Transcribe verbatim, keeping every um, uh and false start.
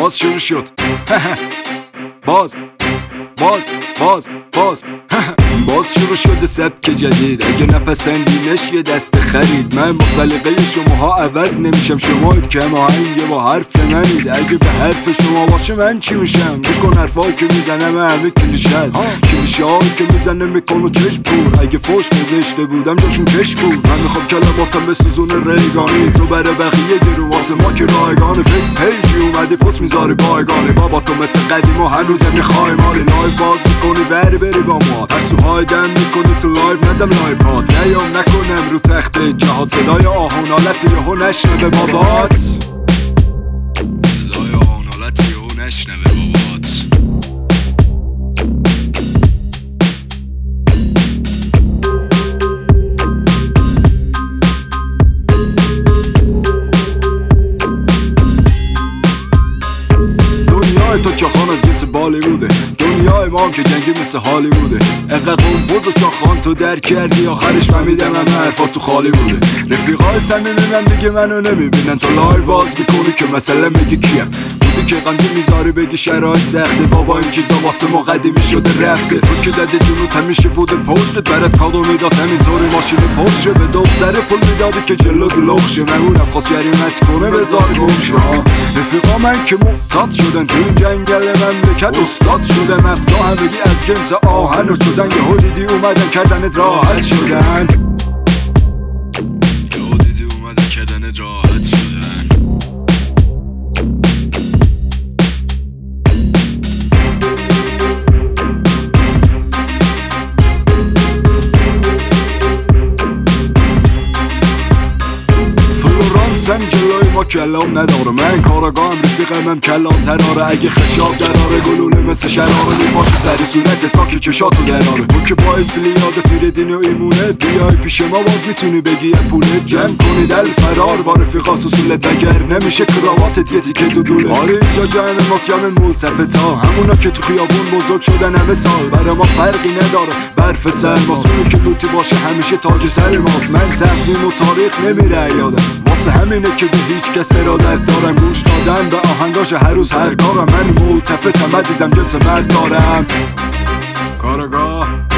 باز شروع شد باز باز باز باز باز شروع شده سبک جدید. اگه نپسندینش یه دست خرید. من با سلیقه شماها عوض نمیشم. شمایید که هماهنگ با حرف منید. اگه به حرف شما باشه من چی میشم؟ گوش کن حرفایی که میزنم همه کلیشه هست. کلیشه هایی که میزنم میکنو چش پور. اگه فوش نوشته بودم جاشون کش بود. من میخوام کلماتم به سوزون ریگانی. تو برای بقیه گرو واسه ما که رایگانه. فکر پیجی اومدی پست میذاری بایگانه. بابا تو مثل قدیم و هنوز میخوای مالی. لایف باز میکنی بری بری با ما. ترسوهای دم میکنی تو لایف ندم لایف پاد. نیام نکنم رو تخت جهاد. صدای آهون حالتی یهو نشنوه بابات. صدای آهون حالتی یهو نشنوه بابات. دنیای تو چاخان از جنس بالیووده. دنیای ما هم که جنگی مثل هالیووده. اقا قنبوز و چاخان تو در کردی. آخرش فهمیدم همه حرفات تو خالی بوده. رفیقای صمیمی من دیگه منو نمیبینن. تو لایو باز میکنی که مثلا میگی کیم. موزیک غمگین میذاری بگی شرایط سخته. بابا این چیزا واسه ما قدیمی شده رفته. تو که زدی جونوت همیشه بوده پشتت. برات کادو میداد همینطوری ماشین پرشه. به دختر پول میدادی که جلو دلوخشه. ممونم خواست گریمت کنه بذار گمشه. رفیقا من که معتاد شدن تو این جنگل مملکت. استاد شده مغزا همگی از جنس آهن و شدن. یهو دیدی اومدن کردنت راحت شدن. یهو دیدی اومدن کردنت راحت شدن. فلورانسم جلوی ما کلام نداره. من کاراگاهم رفیقم هم کلام تراره. اگه خشاب دراره گلوله مثل شراره. میپاشه سر صورت تا که چشاتو دراره. تو که باعث لیادت میره دین و ایمونه. بیای پیش ما باز میتونی بگی پوله. جمع کنی دل فرار با رفیقا سسولت. اگر نمیشه کراواتت یه تیکه دودوله. آره اینجا جمع ماست جمع ملتفتا. همونا که تو خیابون بزرگ شدن همه سال. برای ما فرقی نداره برف سرماست. اونی که لوتی باشه همیشه تاج سر ماست. من تقویم و تاریخ نمیره یادم. واسه همینه که به هیچ کس ارادت دارم. گوش دادن به آهنگاش هر روز هر کارم. من ملتفتم عزیزم جنس مرد دارم. کارگاه